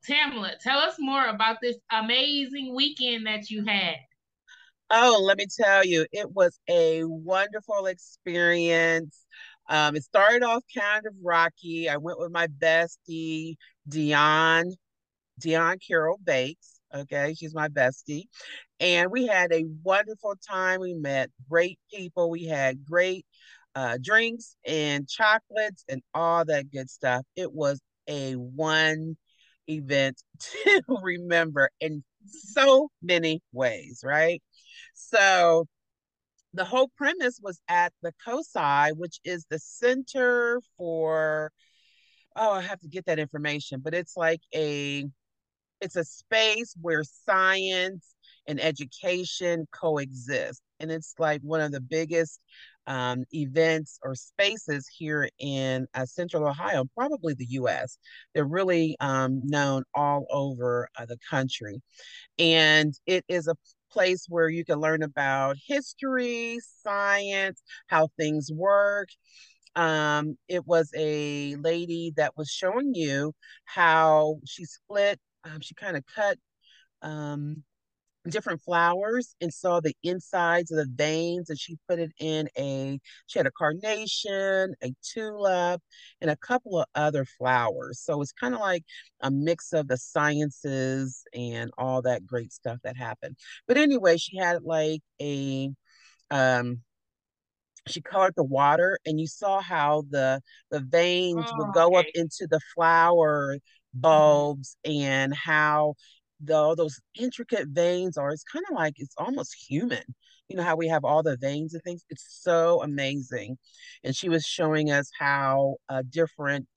Tamla, tell us more about this amazing weekend that you had. Oh, let me tell you, it was a wonderful experience. It started off kind of rocky. I went with my bestie, Dion, Dion Carroll Bates. Okay, she's my bestie. And we had a wonderful time. We met great people. We had great drinks and chocolates and all that good stuff. It was a one event to remember in so many ways, right? So the whole premise was at the COSI, which is the Center for, oh, I have to get that information, but it's a space where science and education coexist. And it's like one of the biggest events or spaces here in Central Ohio, probably the US. They're really known all over the country. And it is a place where you can learn about history, science, how things work. It was a lady that was showing you how she split, she kind of cut um, different flowers and saw the insides of the veins, and she put it in she had a carnation, a tulip, and a couple of other flowers. So it's kind of like a mix of the sciences and all that great stuff that happened. But anyway, she had like um she colored the water, and you saw how the veins would Oh, go up okay. into the flower Mhm. bulbs, and how those intricate veins are. It's kind of like it's almost human. You know how we have all the veins and things. It's so amazing. And she was showing us how different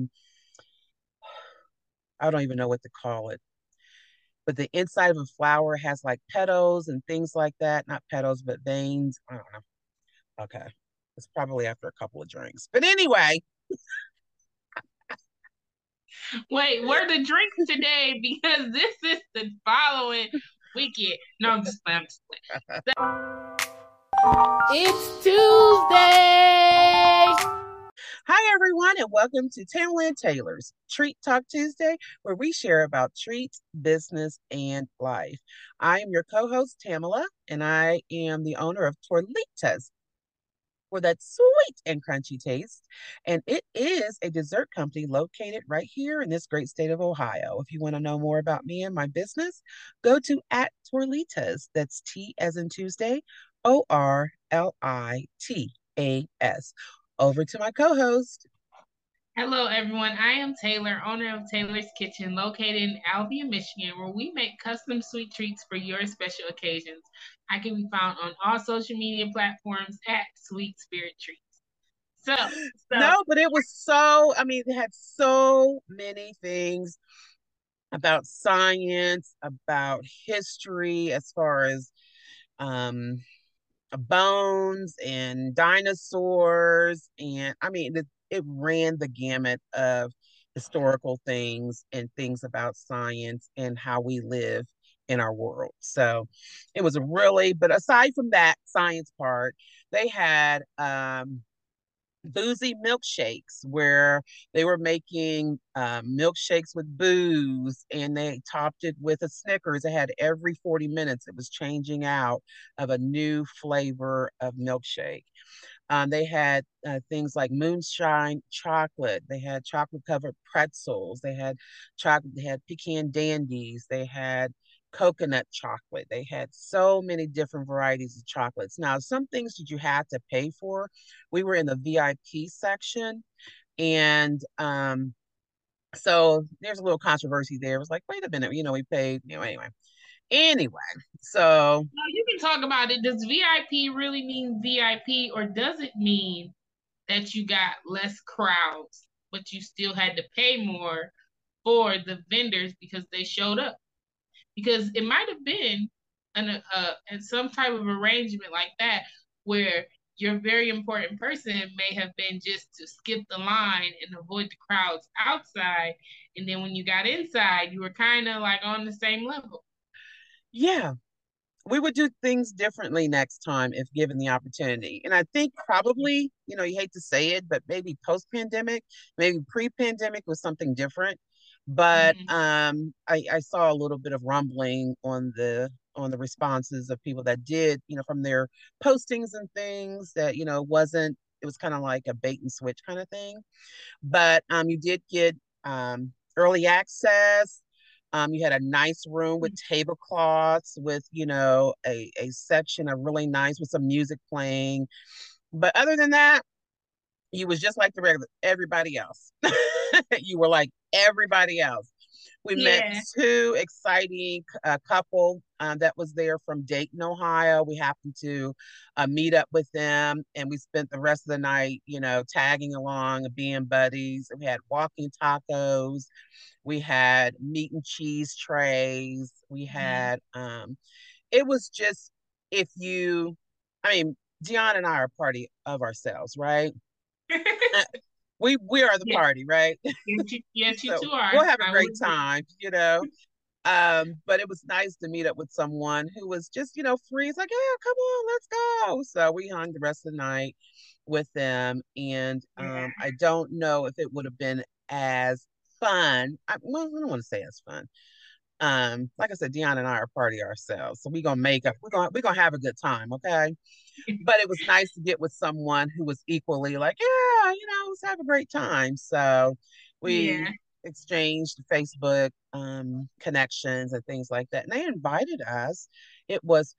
I don't even know what to call it, but the inside of a flower has like petals and things like that. Not petals, but veins. I don't know. Okay. It's probably after a couple of drinks. But anyway, Wait, where the drinks today? Because this is the following weekend. No, I'm just playing. I'm just playing. It's Tuesday. hi everyone, and welcome to Tamlin and Taylor's Treat Talk Tuesday, where we share about treats, business, and life. I am your co-host, Tamala, and I am the owner of Torlitas for that sweet and crunchy taste. And it is a dessert company located right here in this great state of Ohio. If you want to know more about me and my business, go to at Torlitas. That's T as in Tuesday, Orlitas. Over to my co-host. Hello, everyone. I am Taylor, owner of Taylor's Kitchen, located in Albion, Michigan, where we make custom sweet treats for your special occasions. I can be found on all social media platforms at Sweet Spirit Treats. So, so No, but it was so, I mean, it had so many things about science, about history, as far as um bones and dinosaurs. And I mean, it ran the gamut of historical things and things about science and how we live in our world. So it was a really, but aside from that science part, they had boozy milkshakes where they were making milkshakes with booze, and they topped it with a Snickers. It had every 40 minutes, it was changing out of a new flavor of milkshake. They had things like moonshine chocolate. They had chocolate covered pretzels. They had chocolate. They had pecan dandies. They had coconut chocolate. They had so many different varieties of chocolates. Now, some things that you had to pay for. We were in the VIP section, and so there's a little controversy there. It was like, wait a minute, we paid, anyway. Anyway, so now you can talk about it. Does VIP really mean VIP, or does it mean that you got less crowds, but you still had to pay more for the vendors because they showed up? Because it might have been some type of arrangement like that where your very important person may have been just to skip the line and avoid the crowds outside, and then when you got inside you were kind of like on the same level. yeah, we would do things differently next time if given the opportunity. And I think probably, you hate to say it, but maybe post pandemic, maybe pre pandemic was something different. But Mhm. I saw a little bit of rumbling on the responses of people that did, from their postings and things that, wasn't, it was kind of like a bait and switch kind of thing. But you did get early access. You had a nice room with tablecloths with, a section of really nice with some music playing. But other than that, you was just like the regular everybody else. You were like everybody else. We met Yeah. two exciting couple that was there from Dayton, Ohio. We happened to meet up with them, and we spent the rest of the night, tagging along, being buddies. We had walking tacos. We had meat and cheese trays. We Mhm. had it was just if you, I mean, Dion and I are a party of ourselves, right? We are the Yeah. party, right? Yes, you So two are. we'll have a I will great agree. time. But it was nice to meet up with someone who was just, free. It's like, yeah, come on, let's go. So we hung the rest of the night with them. And Yeah. I don't know if it would have been as fun. Well, I don't want to say as fun. Like I said, Dion and I are a party ourselves. So we're gonna make up, we're gonna have a good time, okay? But it was nice to get with someone who was equally like, yeah, let's have a great time. So Yeah. we exchanged Facebook connections and things like that. And they invited us. It was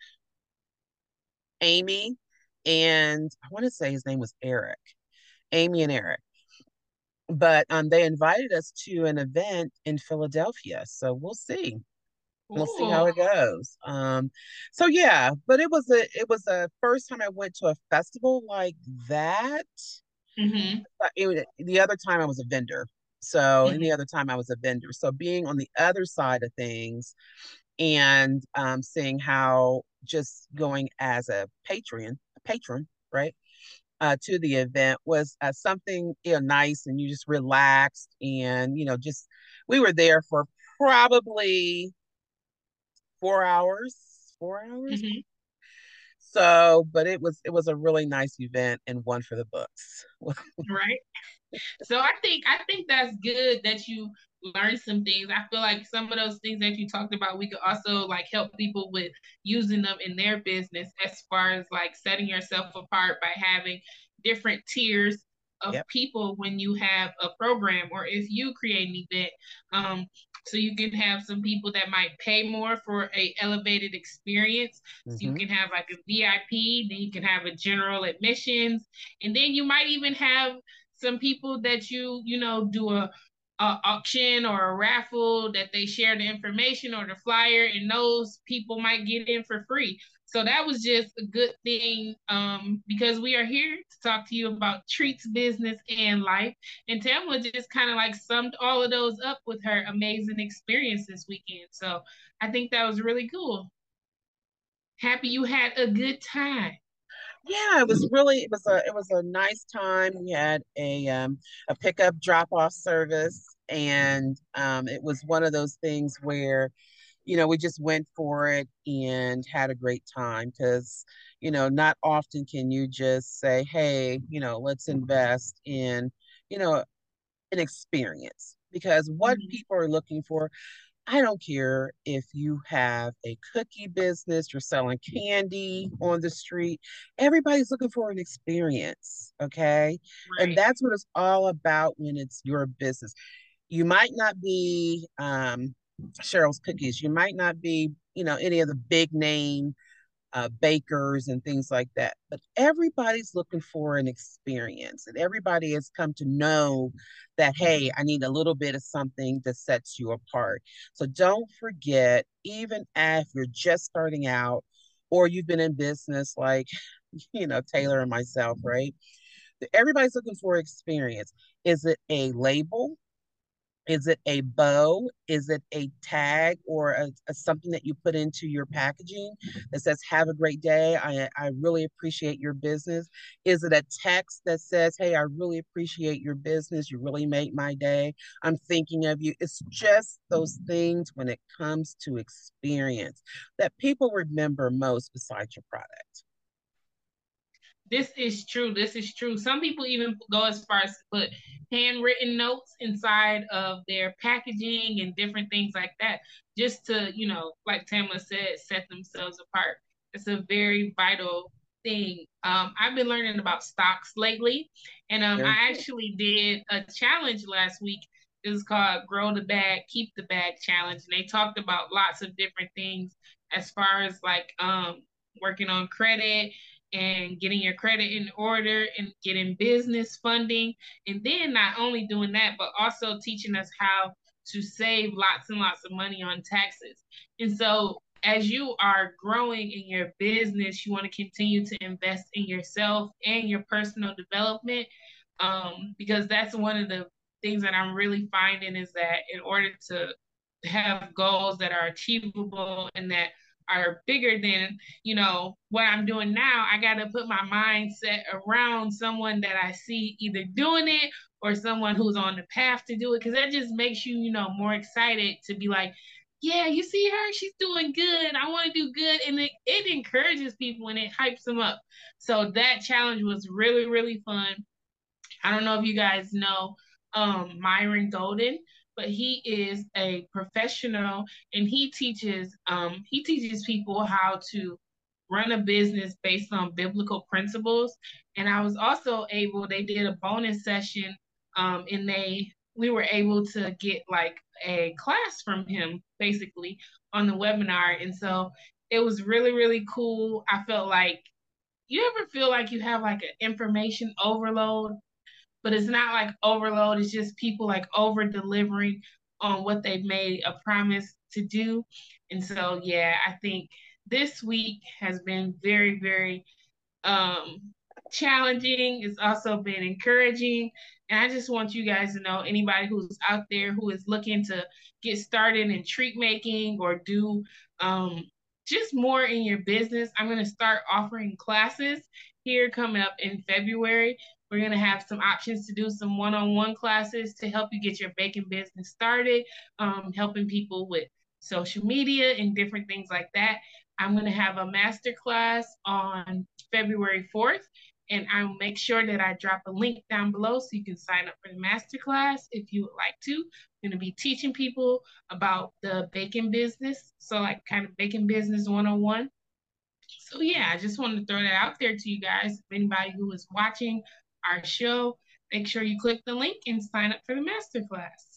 Amy and I want to say his name was Eric, Amy and Eric. But they invited us to an event in Philadelphia. So we'll see. We'll see Cool. how it goes. So yeah, but it was a first time I went to a festival like that. Hmm. The other time I was a vendor. So any Hmm. other time I was a vendor. So being on the other side of things and seeing how just going as a patron, right, to the event was something nice, and you just relaxed, and just we were there for probably 4 hours, 4 hours. Hmm. So, but it was a really nice event and one for the books. Right. So I think that's good that you learned some things. I feel like some of those things that you talked about, we could also like help people with using them in their business as far as like setting yourself apart by having different tiers of Yep. people when you have a program or if you create an event. So you can have some people that might pay more for a elevated experience. So you Hmm. can have like a VIP, then you can have a general admissions, and then you might even have some people that do a auction or a raffle that they share the information or the flyer, and those people might get in for free. So that was just a good thing, because we are here to talk to you about treats, business, and life. And Tamla just kind of like summed all of those up with her amazing experience this weekend. So I think that was really cool. Happy you had a good time. Yeah, it was a nice time. We had a pickup drop off service, and it was one of those things where we just went for it and had a great time because not often can you just say, hey, let's invest in you know an experience, because what Mhm. people are looking for, I don't care if you have a cookie business, you're selling candy on the street. Everybody's looking for an experience, okay? And Right. that's what it's all about when it's your business. You might not be Cheryl's Cookies. You might not be, any of the big name bakers and things like that. But everybody's looking for an experience, and everybody has come to know that, hey, I need a little bit of something that sets you apart. So don't forget, even if you're just starting out or you've been in business like, Taylor and myself, right? Everybody's looking for experience. Is it a label? Is it a bow? Is it a tag or something that you put into your packaging that says, have a great day? I really appreciate your business. Is it a text that says, hey, I really appreciate your business. You really made my day. I'm thinking of you. It's just those things when it comes to experience that people remember most besides your product. This is true. This is true. Some people even go as far as to put handwritten notes inside of their packaging and different things like that, just to, like Tamla said, set themselves apart. It's a very vital thing. I've been learning about stocks lately, and Very I cool. actually did a challenge last week. It's called Grow the Bag, Keep the Bag Challenge. And they talked about lots of different things as far as like working on credit and getting your credit in order and getting business funding. And then not only doing that, but also teaching us how to save lots and lots of money on taxes. And so, as you are growing in your business, you want to continue to invest in yourself and your personal development, because that's one of the things that I'm really finding is that in order to have goals that are achievable and that are bigger than what I'm doing now, I got to put my mindset around someone that I see either doing it or someone who's on the path to do it, because that just makes you more excited to be like, yeah, you see her, she's doing good, I want to do good. And it encourages people and it hypes them up. So that challenge was really, really fun. I don't know if you guys know Myron Golden, but he is a professional and he teaches people how to run a business based on biblical principles. And I was also able, they did a bonus session, and we were able to get like a class from him basically on the webinar. And so it was really, really cool. I felt like, you ever feel like you have like an information overload, but it's not like overload. It's just people like over delivering on what they've made a promise to do. And so, yeah, I think this week has been very, very challenging. It's also been encouraging. And I just want you guys to know, anybody who's out there who is looking to get started in treat making or do just more in your business, I'm going to start offering classes here coming up in February. We're going to have some options to do some one on one classes to help you get your baking business started, helping people with social media and different things like that. I'm going to have a master class on February 4th, and I'll make sure that I drop a link down below so you can sign up for the master class if you would like to. I'm going to be teaching people about the baking business, so like kind of baking business 101. So yeah, I just wanted to throw that out there to you guys. If anybody who is watching our show, make sure you click the link and sign up for the master class.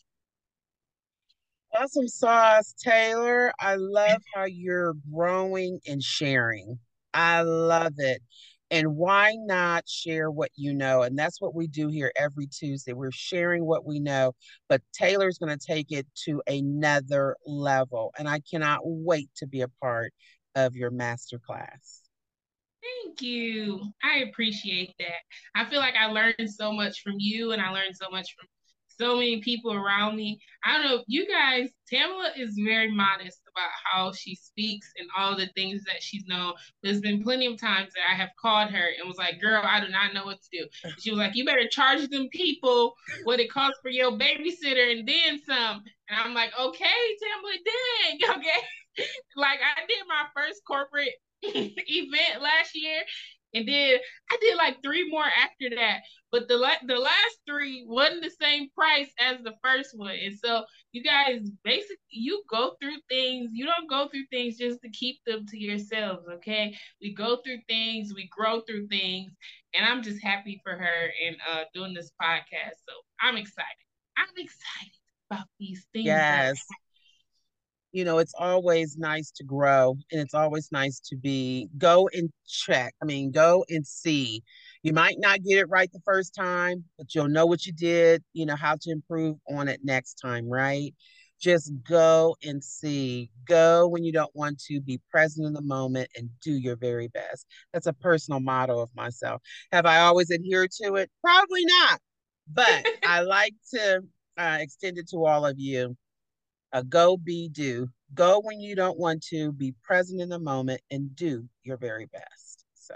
Awesome sauce, Taylor. I love how you're growing and sharing. I love it. And why not share what you know? And that's what we do here every Tuesday. We're sharing what we know, but Taylor's going to take it to another level. And I cannot wait to be a part of your master class. Thank you. I appreciate that. I feel like I learned so much from you and I learned so much from so many people around me. I don't know, you guys, Tamala is very modest about how she speaks and all the things that she's known. There's been plenty of times that I have called her and was like, girl, I do not know what to do. And she was like, you better charge them people what it costs for your babysitter and then some. And I'm like, okay, Tamala, dang, okay. Like I did my first corporate event last year, and then I did like three more after that. But the last three wasn't the same price as the first one, and so you guys basically you go through things. You don't go through things just to keep them to yourselves, okay? We go through things, we grow through things, and I'm just happy for her and doing this podcast. So I'm excited. I'm excited about these things that are Yes. It's always nice to grow and it's always nice to go and check. I mean, go and see. You might not get it right the first time, but you'll know what you did, how to improve on it next time, right? Just go and see. Go when you don't want to, be present in the moment and do your very best. That's a personal motto of myself. Have I always adhered to it? Probably not, but I like to extend it to all of you. Go, be, do. Go when you don't want to, be present in the moment, and do your very best. So,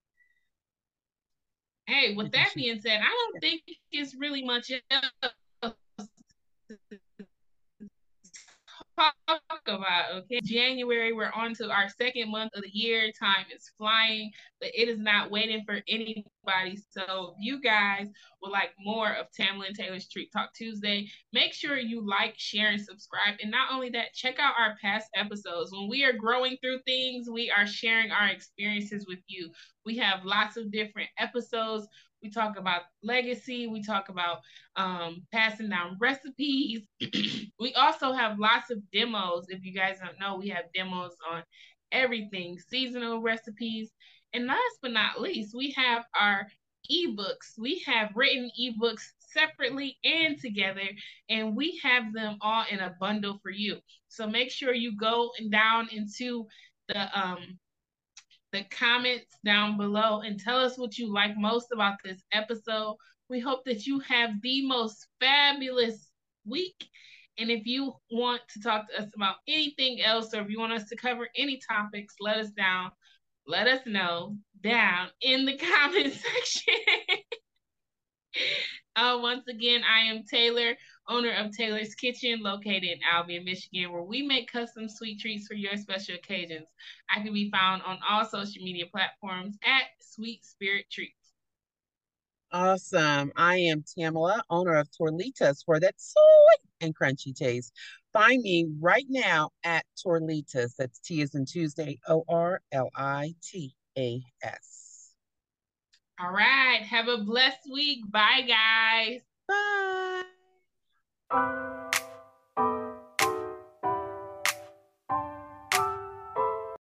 Hey, I with that guess you, being said, I don't think it's really much else to talk about. Okay, January, we're on to our second month of the year. Time is flying, but it is not waiting for anybody. So if you guys would like more of Tamla and Taylor's Treat Talk Tuesday, make sure you like, share, and subscribe. And not only that, check out our past episodes. When we are growing through things, we are sharing our experiences with you. We have lots of different episodes. We talk about legacy. We talk about passing down recipes. We also have lots of demos. If you guys don't know, we have demos on everything, seasonal recipes. And last but not least, we have our ebooks. We have written ebooks separately and together, and we have them all in a bundle for you. So make sure you go down into the comments down below and tell us what you like most about this episode. We hope that you have the most fabulous week. And if you want to talk to us about anything else, or if you want us to cover any topics, let us know down in the comment section. Once again, I am Taylor, owner of Taylor's Kitchen, located in Albion, Michigan, where we make custom sweet treats for your special occasions. I can be found on all social media platforms at Sweet Spirit Treats. Awesome. I am Tamla, owner of Torlitas, for that sweet and crunchy taste. Find me right now at Torlitas. That's T as in Tuesday, Orlitas. All right. Have a blessed week. Bye, guys. Bye.